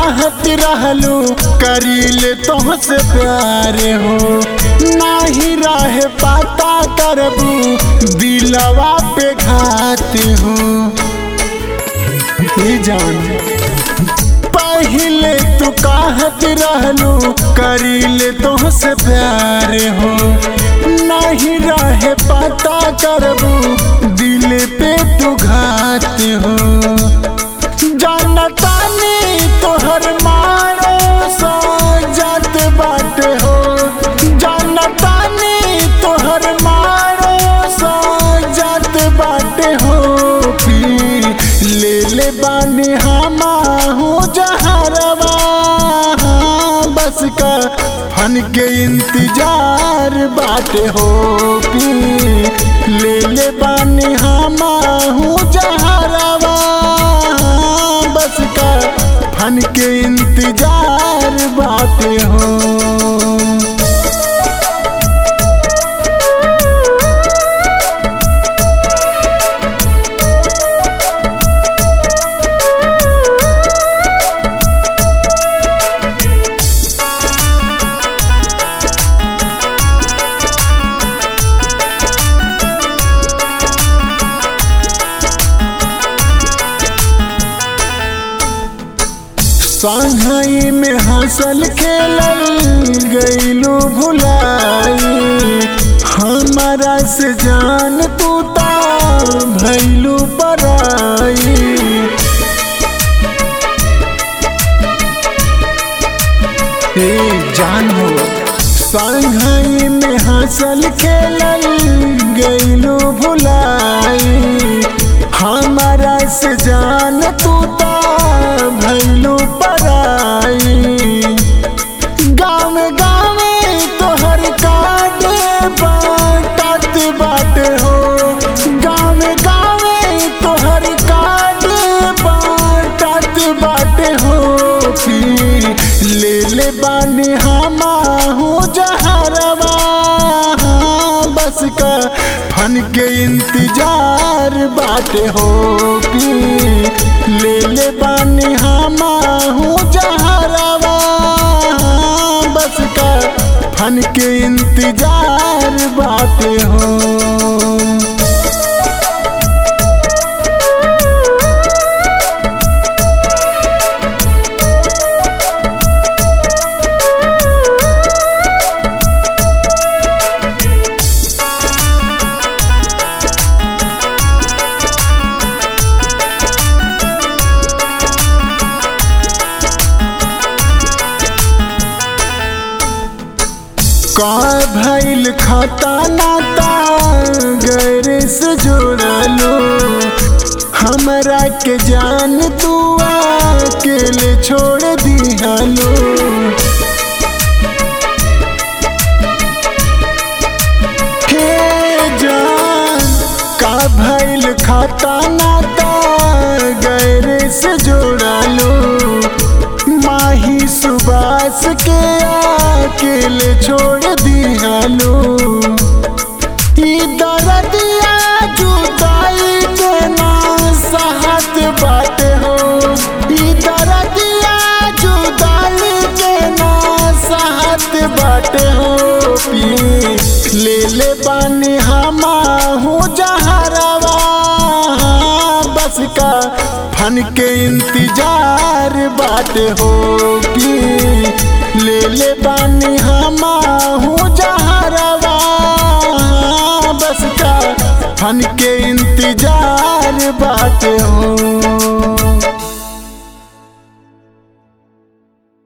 कहत रहलू करीले तुमसे प्यार हो, नहीं रहे पता करबू दिलवा पे घात हो। जान पहले तू कहत रहलू करीले तुमसे प्यार हो, नहीं रहे पता करबू दिल पे तू घात हो। जानता नहीं तोहर मारो सो जात बाटे हो, जानता नहीं तोहर मारो सो जात बाटे हो। पी ले बानी हमाहू जहरवा, बस का फन के इंतजार बाटे हो। पी ले बानी हमाहू जहरवा, बस का फन के इंतजार बाटे हो। संघई में हंसल खेलल गईलू भुलाई, हमारा से जान तू ता भैलू पराई। जान हो संघई में हंसल खेलल गईलू भुलाई, हमारा से जान तू ता भैलू पराई। गाँव गाँव तोहर काटे बाटत बाटे हो, गाँव गाँव तोहर काटे बाटत बाटे हो। ले बानी हमाहू जहरवा, बस का फन के इंतजार बाटे हो। ले बानी हमाहू जहरवा, बस का फन के इंतजार बाटे हो। का भइल खाता नाता गैर से जोड़लो, हमरा के जान तू अकेले छोड़ दिहलो। हे जान का भइल खाता नाता गैर से जोड़लो, माही सुबास के अकेले छोड़ दिहलो। दर्दिया जुदाई के ना सहत बाटे हो, दर्दिया जुदाई के ना सहत बाटे हो। ले बानी हमाहू जहरवा, बस का फन के इंतजार बाटे हो। ले बानी हमाहू जहरवा, बस का फन के इंतजार बाटे हो।